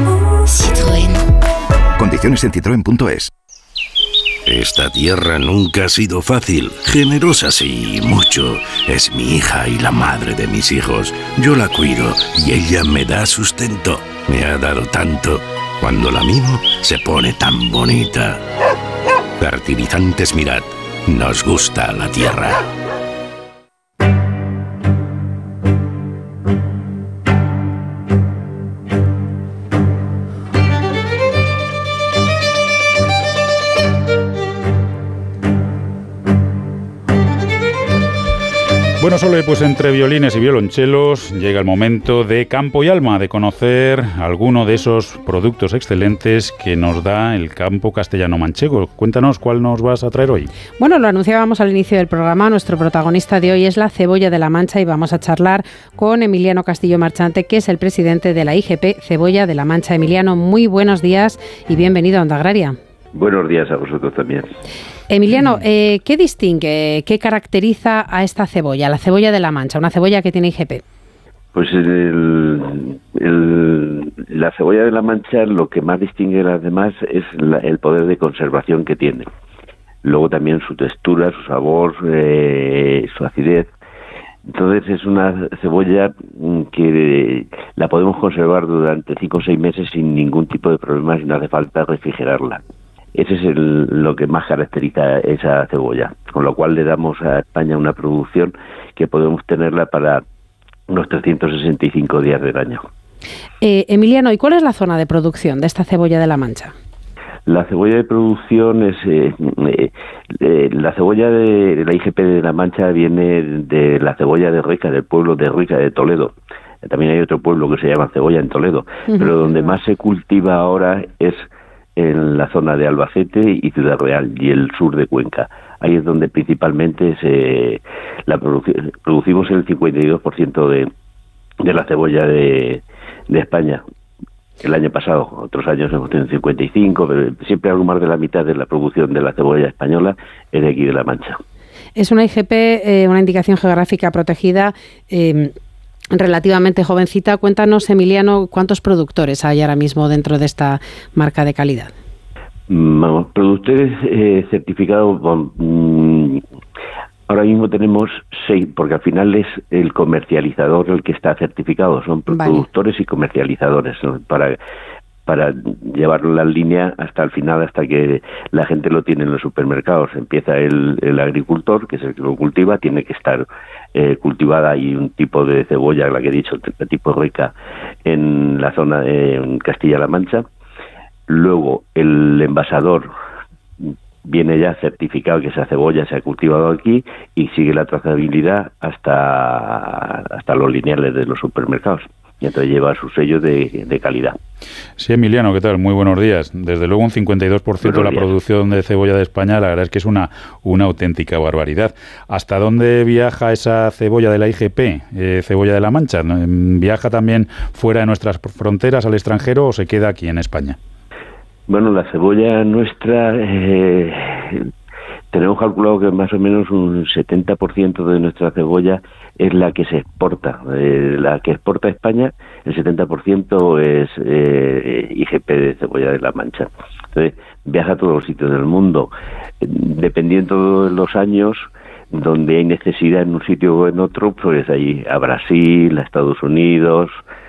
Citroën. Condiciones en citroen.es. Esta tierra nunca ha sido fácil. Generosa sí, mucho. Es mi hija y la madre de mis hijos. Yo la cuido y ella me da sustento. Me ha dado tanto. Cuando la mimo, se pone tan bonita. Fertilizantes Mirad. Nos gusta la tierra. Bueno, Sole, pues entre violines y violonchelos llega el momento de Campo y Alma, de conocer alguno de esos productos excelentes que nos da el campo castellano-manchego. Cuéntanos, ¿cuál nos vas a traer hoy? Bueno, lo anunciábamos al inicio del programa. Nuestro protagonista de hoy es la cebolla de la Mancha, y vamos a charlar con Emiliano Castillo Marchante, que es el presidente de la IGP Cebolla de la Mancha. Emiliano, muy buenos días y bienvenido a Onda Agraria. Buenos días a vosotros también. Emiliano, ¿qué distingue, qué caracteriza a esta cebolla, la cebolla de la Mancha, una cebolla que tiene IGP? Pues la cebolla de la Mancha, lo que más distingue a las demás es el poder de conservación que tiene. Luego también su textura, su sabor, su acidez. Entonces es una cebolla que la podemos conservar durante 5 o 6 meses sin ningún tipo de problemas y no hace falta refrigerarla. Ese es lo que más caracteriza esa cebolla, con lo cual le damos a España una producción que podemos tenerla para unos 365 días del año. Emiliano, ¿y cuál es la zona de producción de esta cebolla de la Mancha? La cebolla de producción es... la cebolla de la IGP de la Mancha viene de la cebolla de Rica, del pueblo de Rica de Toledo. También hay otro pueblo que se llama Cebolla en Toledo, pero donde más se cultiva ahora es en la zona de Albacete y Ciudad Real y el sur de Cuenca. Ahí es donde principalmente producimos el 52% de la cebolla de España. El año pasado, otros años hemos tenido 55, pero siempre algo más de la mitad de la producción de la cebolla española es de aquí de La Mancha. Es una IGP, una indicación geográfica protegida, relativamente jovencita. Cuéntanos, Emiliano, ¿cuántos productores hay ahora mismo dentro de esta marca de calidad? Productores certificados, ahora mismo tenemos 6, porque al final es el comercializador el que está certificado, son productores y comercializadores, ¿no? para llevarlo la línea hasta el final, hasta que la gente lo tiene en los supermercados. Empieza el agricultor, que es el que lo cultiva, tiene que estar cultivada, y un tipo de cebolla, la que he dicho, el tipo rica, en la zona de Castilla-La Mancha. Luego el envasador viene ya certificado que esa cebolla se ha cultivado aquí y sigue la trazabilidad hasta los lineales de los supermercados. Y entonces lleva su sello de calidad. Sí, Emiliano, ¿qué tal? Muy buenos días. Desde luego un 52% de la producción de cebolla de España, la verdad es que es una auténtica barbaridad. ¿Hasta dónde viaja esa cebolla de la IGP, cebolla de La Mancha? ¿Viaja también fuera de nuestras fronteras al extranjero o se queda aquí en España? Bueno, la cebolla nuestra, tenemos calculado que más o menos un 70% de nuestra cebolla es la que se exporta. La que exporta España, el 70% es IGP de cebolla de La Mancha. Entonces, viaja a todos los sitios del mundo. Dependiendo de los años, donde hay necesidad en un sitio o en otro, pues ahí a Brasil, a Estados Unidos,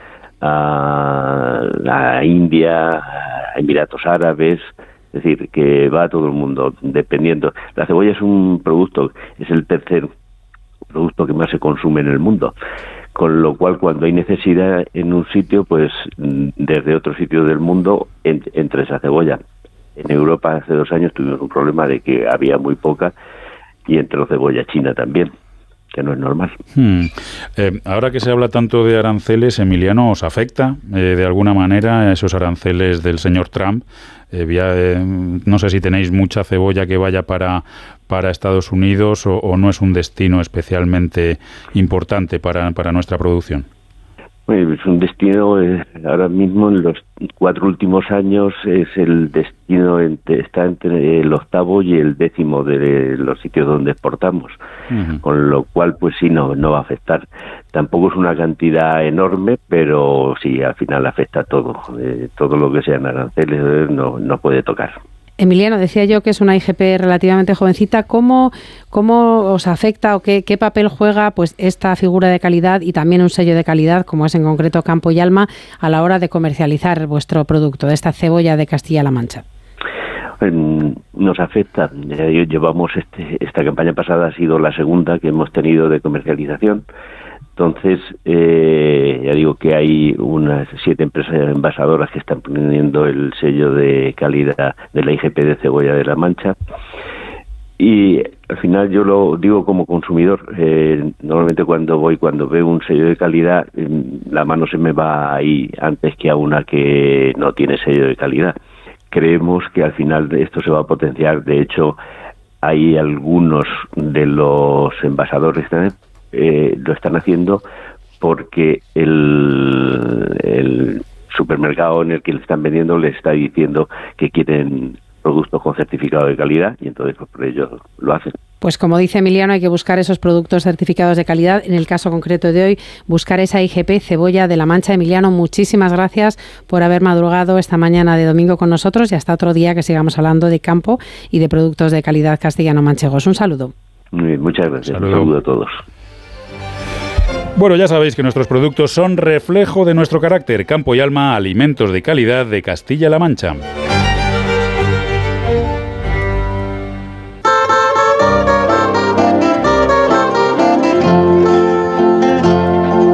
a India, a Emiratos Árabes, es decir, que va a todo el mundo, dependiendo. La cebolla es un producto, es el tercer producto que más se consume en el mundo, con lo cual cuando hay necesidad en un sitio, pues desde otro sitio del mundo entra esa cebolla. En Europa hace 2 años tuvimos un problema de que había muy poca y entró cebolla china también, que no es normal. Ahora que se habla tanto de aranceles, Emiliano, ¿os afecta de alguna manera esos aranceles del señor Trump? No sé si tenéis mucha cebolla que vaya para Estados Unidos o no es un destino especialmente importante para nuestra producción. Es un destino, ahora mismo en los 4 últimos años es el destino, está entre el 8º y el 10º de los sitios donde exportamos, con lo cual pues sí, no va a afectar. Tampoco es una cantidad enorme, pero sí, al final afecta todo. Todo lo que sean aranceles no puede tocar. Emiliano, decía yo que es una IGP relativamente jovencita. ¿Cómo os afecta o qué papel juega pues esta figura de calidad y también un sello de calidad, como es en concreto Campo y Alma, a la hora de comercializar vuestro producto, de esta cebolla de Castilla-La Mancha? Nos afecta. Llevamos esta campaña pasada, ha sido la segunda que hemos tenido de comercialización. Entonces, ya digo que hay unas 7 empresas envasadoras que están poniendo el sello de calidad de la IGP de cebolla de La Mancha. Y al final yo lo digo como consumidor, normalmente cuando veo un sello de calidad, la mano se me va ahí antes que a una que no tiene sello de calidad. Creemos que al final esto se va a potenciar. De hecho, hay algunos de los envasadores también lo están haciendo porque el supermercado en el que le están vendiendo le está diciendo que quieren productos con certificado de calidad y entonces pues, por ello lo hacen. Pues como dice Emiliano, hay que buscar esos productos certificados de calidad. En el caso concreto de hoy, buscar esa IGP cebolla de La Mancha. Emiliano, muchísimas gracias por haber madrugado esta mañana de domingo con nosotros y hasta otro día que sigamos hablando de campo y de productos de calidad castellano-manchegos. Un saludo. Muy bien, muchas gracias. Un saludo a todos. Bueno, ya sabéis que nuestros productos son reflejo de nuestro carácter. Campo y Alma, alimentos de calidad de Castilla-La Mancha.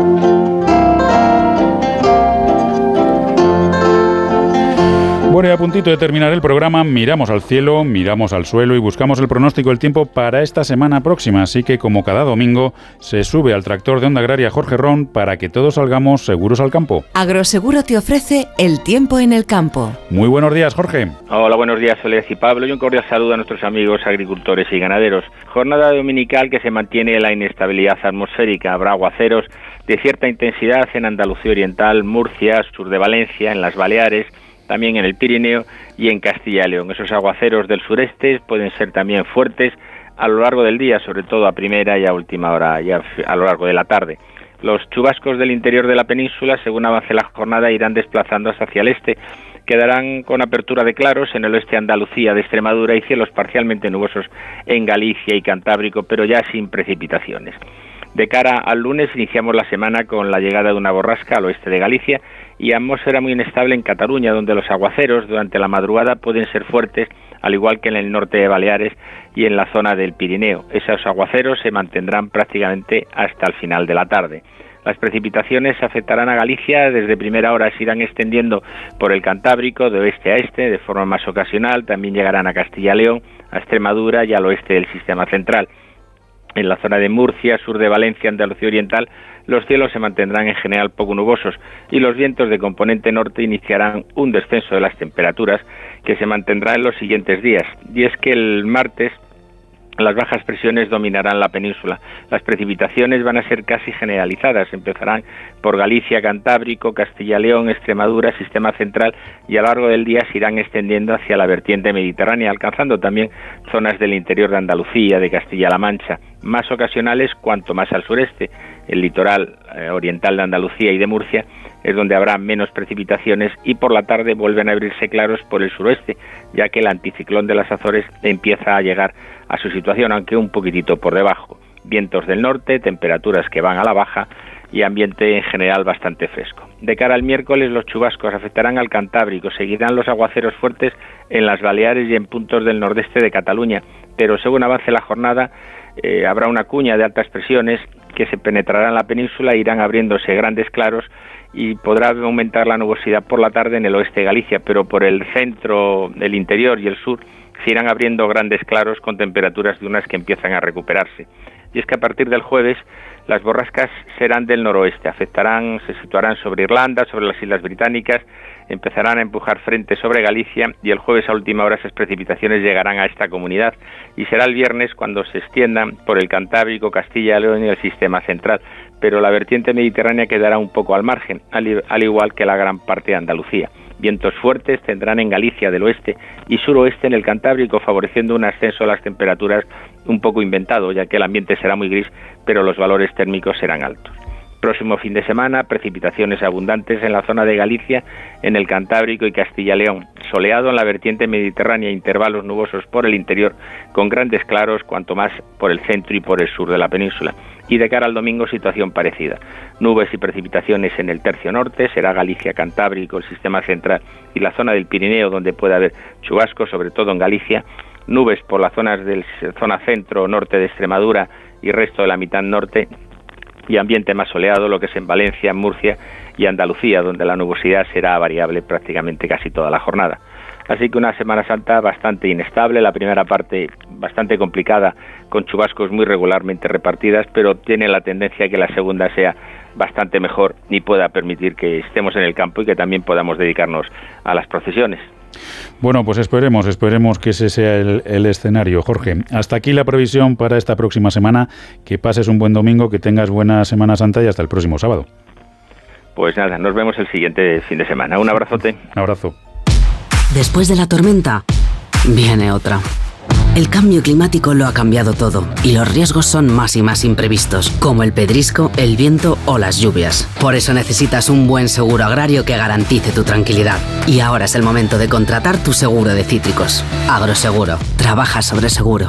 Bueno, y puntito de terminar el programa, miramos al cielo, miramos al suelo y buscamos el pronóstico del tiempo para esta semana próxima. Así que, como cada domingo, se sube al tractor de Onda Agraria Jorge Ron para que todos salgamos seguros al campo. Agroseguro te ofrece el tiempo en el campo. Muy buenos días, Jorge. Hola, buenos días, Soledad y Pablo. Y un cordial saludo a nuestros amigos agricultores y ganaderos. Jornada dominical que se mantiene la inestabilidad atmosférica. Habrá aguaceros de cierta intensidad en Andalucía Oriental, Murcia, sur de Valencia, en las Baleares, también en el Pirineo y en Castilla y León. Esos aguaceros del sureste pueden ser también fuertes a lo largo del día, sobre todo a primera y a última hora, y a lo largo de la tarde. Los chubascos del interior de la península, según avance la jornada, irán desplazándose hacia el este. Quedarán con apertura de claros en el oeste de Andalucía, de Extremadura y cielos parcialmente nubosos en Galicia y Cantábrico, pero ya sin precipitaciones. De cara al lunes iniciamos la semana con la llegada de una borrasca al oeste de Galicia y atmósfera muy inestable en Cataluña, donde los aguaceros durante la madrugada pueden ser fuertes, al igual que en el norte de Baleares y en la zona del Pirineo. Esos aguaceros se mantendrán prácticamente hasta el final de la tarde. Las precipitaciones afectarán a Galicia, desde primera hora se irán extendiendo por el Cantábrico de oeste a este de forma más ocasional, también llegarán a Castilla y León, a Extremadura y al oeste del sistema central. En la zona de Murcia, sur de Valencia, Andalucía Oriental, los cielos se mantendrán en general poco nubosos y los vientos de componente norte iniciarán un descenso de las temperaturas que se mantendrá en los siguientes días. Y es que el martes las bajas presiones dominarán la península. Las precipitaciones van a ser casi generalizadas. Empezarán por Galicia, Cantábrico, Castilla y León, Extremadura, sistema central y a lo largo del día se irán extendiendo hacia la vertiente mediterránea, alcanzando también zonas del interior de Andalucía, de Castilla-La Mancha. Más ocasionales cuanto más al sureste. El litoral oriental de Andalucía y de Murcia es donde habrá menos precipitaciones y por la tarde vuelven a abrirse claros por el suroeste, ya que el anticiclón de las Azores empieza a llegar a su situación, aunque un poquitito por debajo. Vientos del norte, temperaturas que van a la baja y ambiente en general bastante fresco. De cara al miércoles los chubascos afectarán al Cantábrico, seguirán los aguaceros fuertes en las Baleares y en puntos del nordeste de Cataluña, pero según avance la jornada habrá una cuña de altas presiones que se penetrará en la península, irán abriéndose grandes claros y podrá aumentar la nubosidad por la tarde en el oeste de Galicia, pero por el centro, el interior y el sur se irán abriendo grandes claros con temperaturas diurnas que empiezan a recuperarse. Y es que a partir del jueves las borrascas serán del noroeste, se situarán sobre Irlanda, sobre las Islas Británicas, empezarán a empujar frente sobre Galicia y el jueves a última hora esas precipitaciones llegarán a esta comunidad y será el viernes cuando se extiendan por el Cantábrico, Castilla y León y el sistema central, pero la vertiente mediterránea quedará un poco al margen, al igual que la gran parte de Andalucía. Vientos fuertes tendrán en Galicia del oeste y suroeste en el Cantábrico, favoreciendo un ascenso de las temperaturas un poco inventado, ya que el ambiente será muy gris, pero los valores térmicos serán altos. Próximo fin de semana, precipitaciones abundantes en la zona de Galicia, en el Cantábrico y Castilla y León. Soleado en la vertiente mediterránea, intervalos nubosos por el interior, con grandes claros, cuanto más por el centro y por el sur de la península. Y de cara al domingo, situación parecida. Nubes y precipitaciones en el tercio norte, será Galicia, Cantábrico, el sistema central y la zona del Pirineo, donde puede haber chubascos, sobre todo en Galicia. Nubes por las zonas del zona centro-norte de Extremadura y resto de la mitad norte, y ambiente más soleado, lo que es en Valencia, Murcia y Andalucía, donde la nubosidad será variable prácticamente casi toda la jornada. Así que una Semana Santa bastante inestable, la primera parte bastante complicada, con chubascos muy regularmente repartidas, pero tiene la tendencia a que la segunda sea bastante mejor y pueda permitir que estemos en el campo y que también podamos dedicarnos a las procesiones. Bueno, pues esperemos que ese sea el escenario. Jorge, hasta aquí la previsión para esta próxima semana. Que pases un buen domingo, que tengas buena Semana Santa y hasta el próximo sábado. Pues nada, nos vemos el siguiente fin de semana. Un abrazote. Un abrazo. Después de la tormenta, viene otra. El cambio climático lo ha cambiado todo y los riesgos son más y más imprevistos, como el pedrisco, el viento o las lluvias. Por eso necesitas un buen seguro agrario que garantice tu tranquilidad. Y ahora es el momento de contratar tu seguro de cítricos. Agroseguro. Trabaja sobre seguro.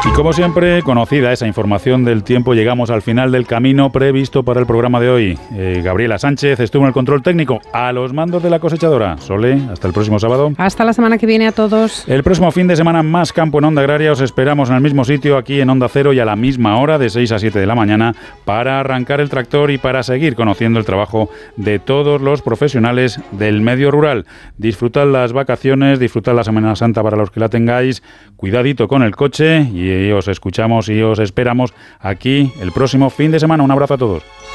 Y como siempre, conocida esa información del tiempo, llegamos al final del camino previsto para el programa de hoy. Gabriela Sánchez estuvo en el control técnico, a los mandos de la cosechadora. Sole, hasta el próximo sábado. Hasta la semana que viene a todos. El próximo fin de semana más campo en Onda Agraria. Os esperamos en el mismo sitio, aquí en Onda Cero y a la misma hora, de 6 a 7 de la mañana, para arrancar el tractor y para seguir conociendo el trabajo de todos los profesionales del medio rural. Disfrutad las vacaciones, disfrutad la Semana Santa para los que la tengáis, cuidadito con el coche y os escuchamos y os esperamos aquí el próximo fin de semana. Un abrazo a todos.